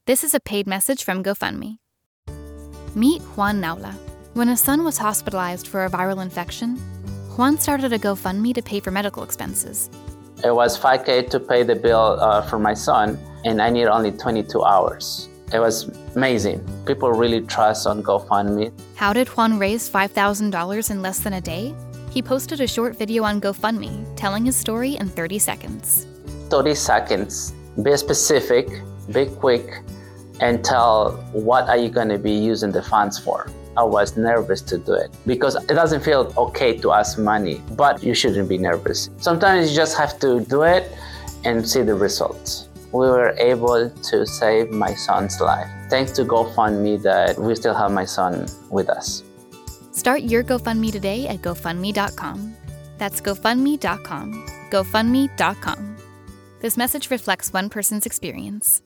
This is a paid message from GoFundMe. Meet Juan Naula. When his son was hospitalized for a viral infection, Juan started a GoFundMe to pay for medical expenses. It was $5,000 to pay the bill for my son, and I need only 22 hours. It was amazing. People really trust on GoFundMe. How did Juan raise $5,000 in less than a day? He posted a short video on GoFundMe telling his story in 30 seconds. 30 seconds. Be specific, be quick, and tell what are you going to be using the funds for. I was nervous to do it because it doesn't feel okay to ask money, but you shouldn't be nervous. Sometimes you just have to do it and see the results. We were able to save my son's life. Thanks to GoFundMe that we still have my son with us. Start your GoFundMe today at GoFundMe.com. That's GoFundMe.com. GoFundMe.com. This message reflects one person's experience.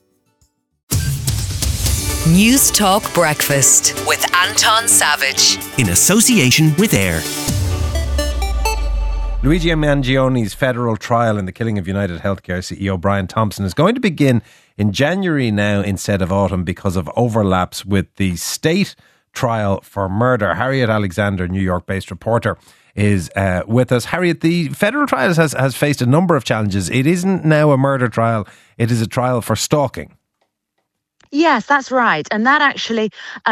News Talk Breakfast with Anton Savage. In association with AIR. Luigi Mangioni's federal trial in the killing of United Healthcare CEO Brian Thompson is going to begin in January now instead of autumn because of overlaps with the state trial for murder. Harriet Alexander, New York-based reporter, is with us. Harriet, the federal trial has faced a number of challenges. It isn't now a murder trial, it is a trial for stalking. Yes, that's right. And that actually,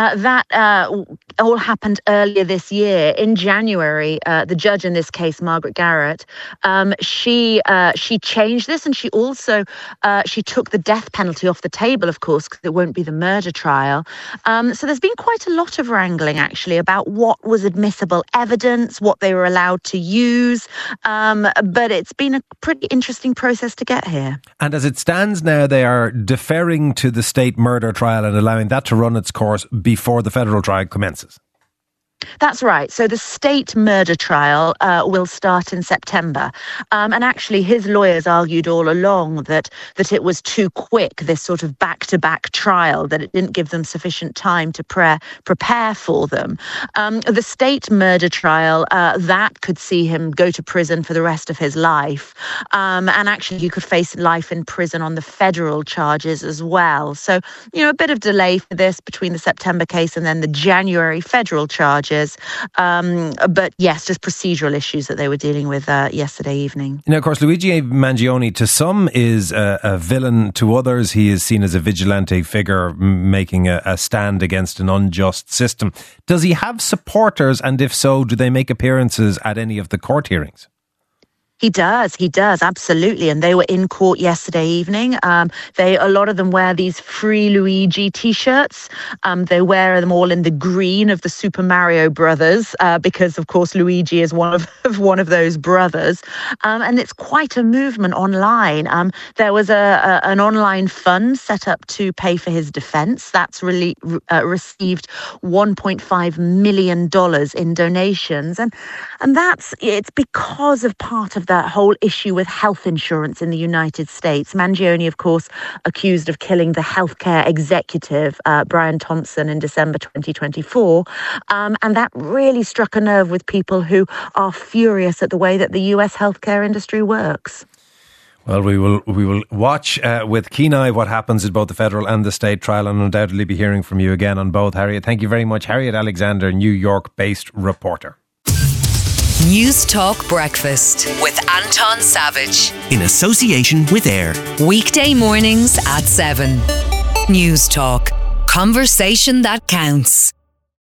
all happened earlier this year. In January, the judge in this case, Margaret Garrett, she changed this, and she also she took the death penalty off the table, of course, because it won't be the murder trial. So there's been quite a lot of wrangling, actually, about what was admissible evidence, what they were allowed to use. But it's been a pretty interesting process to get here. And as it stands now, they are deferring to the state murder trial and allowing that to run its course before the federal trial commences. That's right. So the state murder trial will start in September. And actually, his lawyers argued all along that it was too quick, this sort of back-to-back trial, that it didn't give them sufficient time to prepare for them. The state murder trial, that could see him go to prison for the rest of his life. And actually, he could face life in prison on the federal charges as well. So, a bit of delay for this between the September case and then the January federal charges. But yes, just procedural issues that they were dealing with yesterday evening. Now, of course, Luigi Mangioni, to some, is a villain. To others, he is seen as a vigilante figure making a stand against an unjust system. Does he have supporters? And if so, do they make appearances at any of the court hearings? He does, absolutely. And they were in court yesterday evening. A lot of them wear these Free Luigi t-shirts. They wear them all in the green of the Super Mario Brothers, because, of course, Luigi is one of those brothers. And it's quite a movement online. There was an online fund set up to pay for his defence. That's really received $1.5 million in donations. And it's because of part of that whole issue with health insurance in the United States. Mangioni, of course, accused of killing the healthcare executive, Brian Thompson, in December 2024. And that really struck a nerve with people who are furious at the way that the US healthcare industry works. Well, we will watch with keen eye what happens at both the federal and the state trial, and undoubtedly be hearing from you again on both, Harriet. Thank you very much. Harriet Alexander, New York-based reporter. News Talk Breakfast with Anton Savage. In association with AIR. Weekday mornings at 7. News Talk. Conversation that counts.